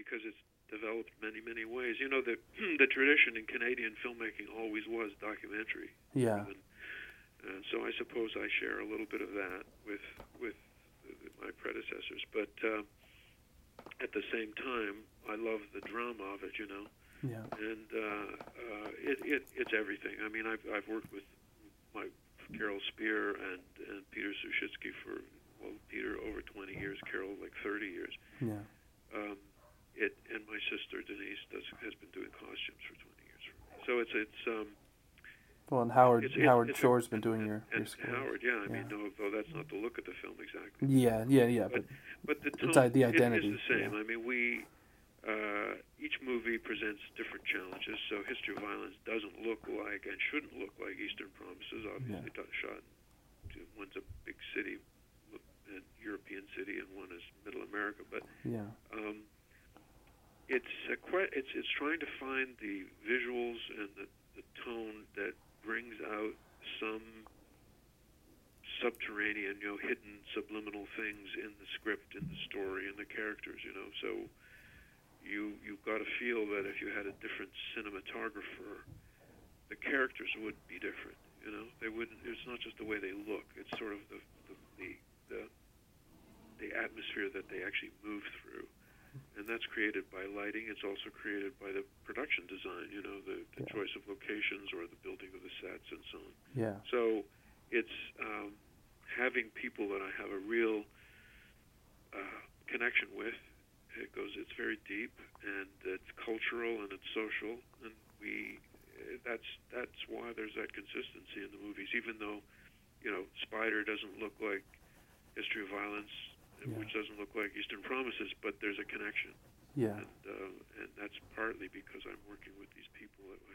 because it's developed many ways. You know, the the tradition in Canadian filmmaking always was documentary. Yeah. And so I suppose I share a little bit of that with my predecessors. But at the same time, I love the drama of it. You know. Yeah. And it's everything. I mean, I've worked with Carol Spear and Peter Suschitzky for, well, Peter over 20 years, Carol like 30 years. Yeah. And my sister Denise has been doing costumes for 20 years for me. So it's well, and Howard Shore's been doing your score. Howard, yeah. I mean, though that's not the look of the film exactly. Yeah. But the tone, it's the identity. It is the same. Yeah. I mean, each movie presents different challenges. So History of Violence doesn't look like and shouldn't look like Eastern Promises. Obviously, shot. One's a big city, a European city, and one is Middle America. But it's trying to find the visuals and the tone that brings out some subterranean, hidden subliminal things in the script, in the story, in the characters. So you've got to feel that if you had a different cinematographer, the characters would be different. They wouldn't. It's not just the way they look. It's sort of the atmosphere that they actually move through, and that's created by lighting. It's also created by the production design. The choice of locations or the building of the sets and so on. Yeah. So it's having people that I have a real connection with. It's very deep, and it's cultural and it's social, and that's why there's that consistency in the movies. Even though, Spider doesn't look like History of Violence, which doesn't look like Eastern Promises, but there's a connection. Yeah. And that's partly because I'm working with these people that